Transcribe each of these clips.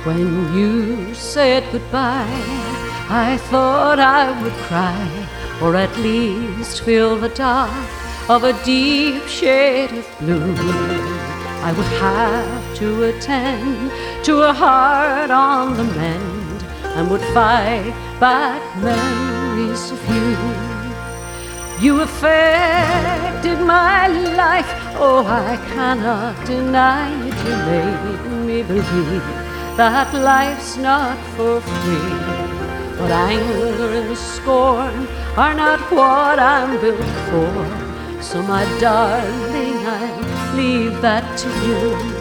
When you said goodbye, I thought I would cry, or at least feel the dark of a deep shade of blue. I would have to attend to a heart on the mend, and would fight back memories of you. You affected my life, oh, I cannot deny it. You made me believe that life's not for free. But anger and scorn are not what I'm built for. So my darling, I leave that to you.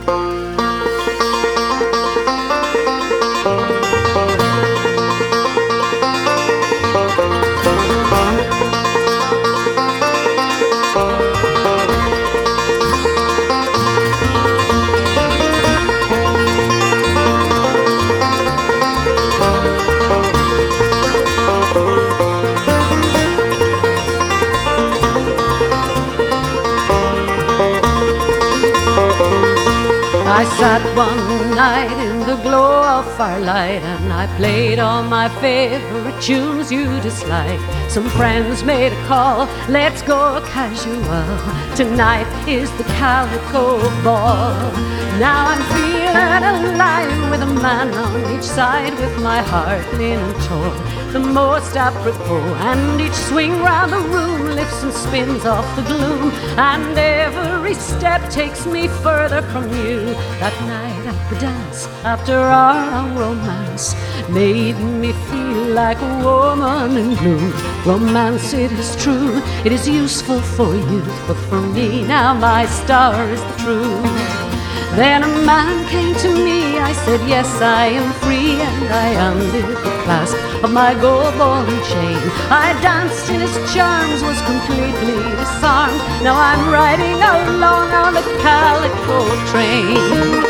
I sat one night in the glow of firelight, and I played all my favorite tunes you dislike. Some friends made a call, let's go casual. Tonight is the Calico Ball. Now I'm feeling alive with a man on each side, with my heart linen torn, the most apropos. And each swing round the room lifts and spins off the gloom, and every step takes me further from you. That night at the dance, after our long romance, made me feel like a woman in blue. Romance, it is true, it is useful for youth, but for me now my star is the truth. Then a man came to me, I said yes, I am free, and I undid the clasp of my gold ball and chain. I danced in his charms, was completely disarmed. Now I'm riding along on the Calico train.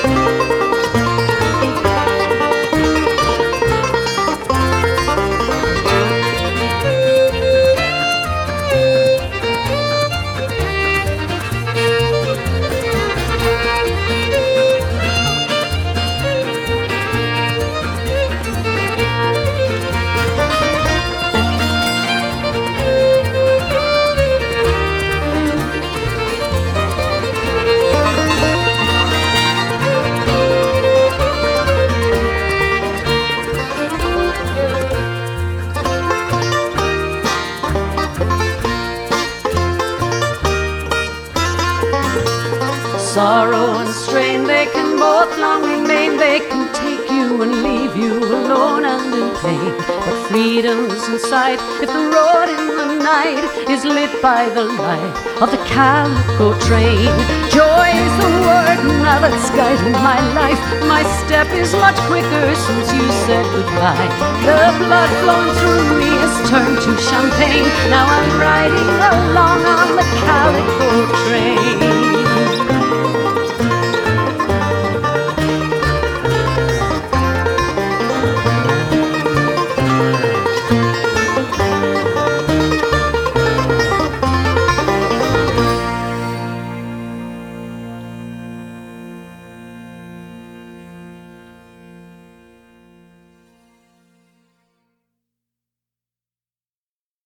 Sorrow and strain, they can both long remain. They can take you and leave you alone and in pain. But freedom's in sight if the road in the night is lit by the light of the Calico train. Joy is the word now that's guiding my life. My step is much quicker since you said goodbye. The blood flowing through me has turned to champagne. Now I'm riding along on the Calico train.